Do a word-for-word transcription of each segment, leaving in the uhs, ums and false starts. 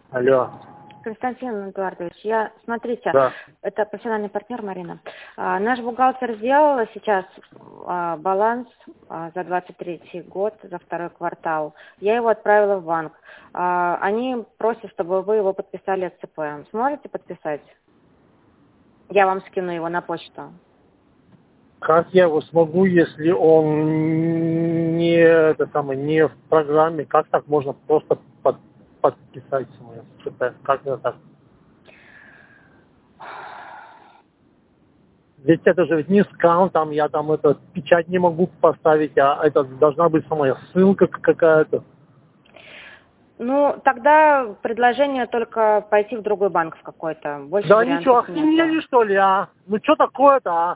Алло. Константин Эдуардович, я, смотрите, Да. это профессиональный партнер Марина. А, наш бухгалтер сделала сейчас а, баланс а, за двадцать третий год, за второй квартал. Я его отправила в банк. А, они просят, чтобы вы его подписали ЦП. Сможете подписать? Я вам скину его на почту. Как я его смогу, если он не, это самое, не в программе? Как так можно просто под, подписать мое ЦП? Как это так? Ведь это же ведь не скан, там я там это печать не могу поставить, а это должна быть самая ссылка какая-то. Ну, тогда предложение только пойти в другой банк в какой-то. Больше Да ничего, вариантов нет. охренели что ли, а? Ну что такое-то, а?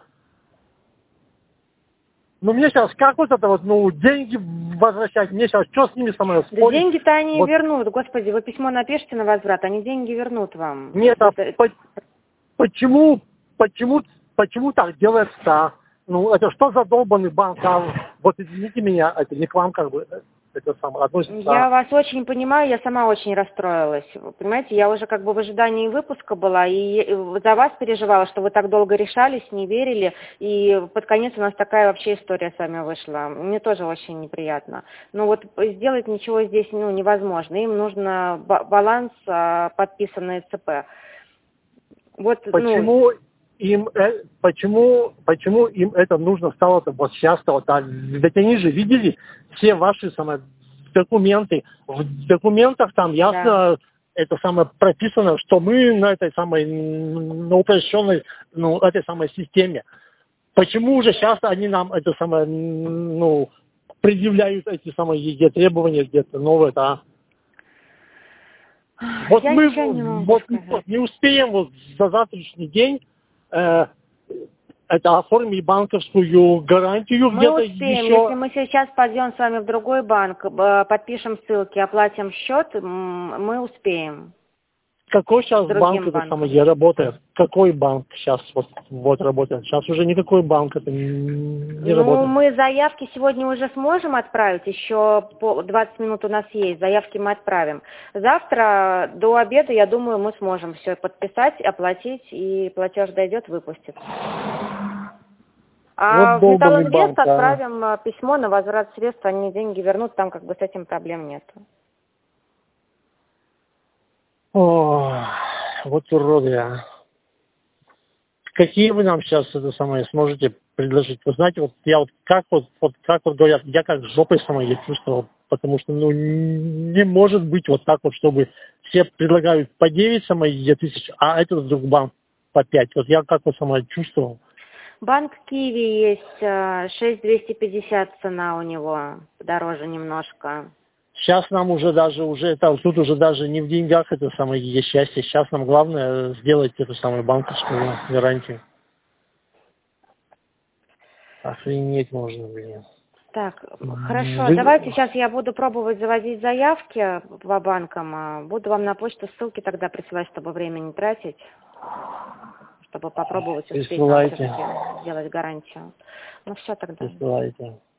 Ну мне сейчас как вот это вот, ну, деньги возвращать, мне сейчас что с ними со мной Да спорить? деньги-то они Вот. вернут. Господи, вы письмо напишите на возврат, они деньги вернут вам. Нет, а Это- по- почему, почему, почему так делается? Ну, это что за долбанный банк? А, вот извините меня, это не к вам как бы, это самое относится. Я вас очень понимаю, я сама очень расстроилась. Вы понимаете, я уже как бы в ожидании выпуска была, и за вас переживала, что вы так долго решались, не верили, и под конец у нас такая вообще история с вами вышла. Мне тоже очень неприятно. Но вот сделать ничего здесь ну, невозможно. Им нужно ба- баланс, а, подписанный ЦП. Вот, ну, Почему им, э, почему, почему им это нужно стало-то вот сейчас-то вот так? Ведь они же видели все ваши самые документы. В документах там ясно это самое прописано, что мы на этой самой, на упрощенной, ну, этой самой системе. Почему уже сейчас они нам это самое, ну, предъявляют эти самые требования где-то новые-то, а? Вот я мы ничего не могу вот, сказать. не успеем вот за завтрашний день э, это оформить банковскую гарантию Мы где-то успеем, еще. если мы сейчас пойдем с вами в другой банк, э, подпишем ссылки, оплатим счет, м, мы успеем Какой с сейчас банк другим это самое банком. где работает? Какой банк сейчас вот, вот работает? Сейчас уже никакой банк это не, не Ну, работает. мы заявки сегодня уже сможем отправить, еще по двадцать минут у нас есть, заявки мы отправим. Завтра до обеда, я думаю, мы сможем все подписать, оплатить, и платеж дойдет, выпустит. А Вот в долбанный Металлинвест банк, а. отправим э, письмо на возврат средств, они деньги вернут, там как бы с этим проблем нет. О, вот уроды, а. Какие вы нам сейчас это самое сможете предложить? Вы знаете, вот я вот как вот, вот как вот говорят, я как жопой самой я чувствовал, потому что ну не может быть вот так вот, чтобы все предлагают по девять самой тысяч, а этот вдруг банк по пять. Вот я как вот сама чувствовал. Банк Киви есть, э, шесть двести пятьдесят цена у него, дороже немножко. Сейчас нам уже даже уже это тут уже даже не в деньгах это самое есть счастье. Сейчас нам главное сделать эту самую банковскую гарантию. Охренеть можно, блин. Так, хорошо, Вы- давайте сейчас я буду пробовать заводить заявки по банкам. а Буду вам на почту ссылки тогда присылать, чтобы время не тратить, чтобы попробовать успеть вам Присылайте. все-таки сделать гарантию. Ну все тогда. Присылайте.